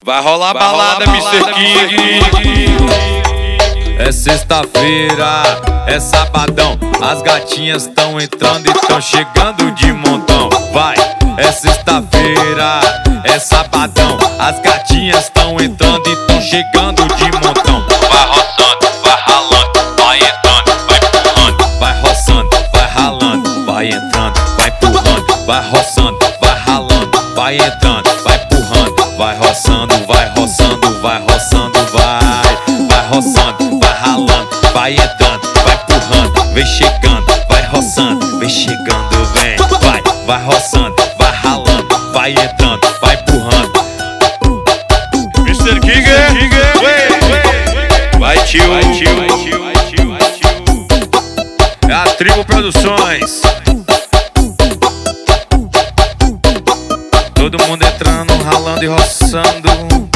Vai rolar balada, Mr. King. É sexta-feira, é sabadão. As gatinhas tão entrando e tão chegando de montão. Vai, é sexta-feira, é sabadão. As gatinhas tão entrando e tão chegando de montão. Vai roçando, vai ralando, vai entrando, vai empurrando. Vai roçando, vai ralando, vai entrando, vai empurrando. Vai roçando, vai ralando, vai entrando, vai empurrando. Vai roçando, vai roçando, vai roçando, vai roçando, vai ralando, vai entrando, vai empurrando, vem chegando, vai roçando, vem chegando, vem, vai roçando, vai ralando, vai entrando, vai empurrando. Mr. King, vai tio, é a Tribo Produções. Todo mundo entrando, ralando e roçando.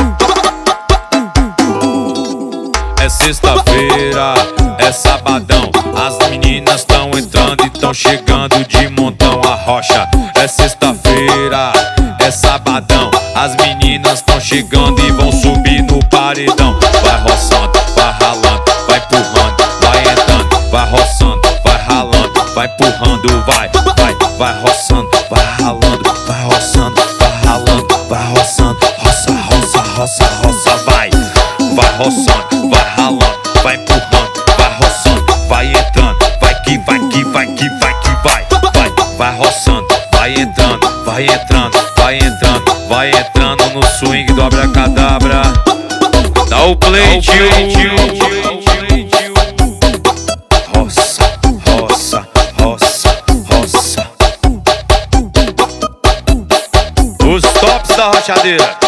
É sexta-feira, é sabadão. As meninas tão entrando e tão chegando de montão a rocha. É sexta-feira, é sabadão. As meninas tão chegando e vão subir no paredão. Vai roçando, vai ralando, vai empurrando, vai entrando, vai roçando, vai ralando, vai empurrando, vai roçando, vai ralando, vai roçando, vai ralando, vai roçando, roça, roça, roça, roça, vai roçando, vai ralando, vai empurrando, vai roçando, vai entrando, vai que vai que vai que vai que vai roçando, vai entrando, vai entrando, vai entrando, vai entrando no swing do abracadabra. Dá o play, tio. Roça, roça, roça, roça. Os tops da rochadeira.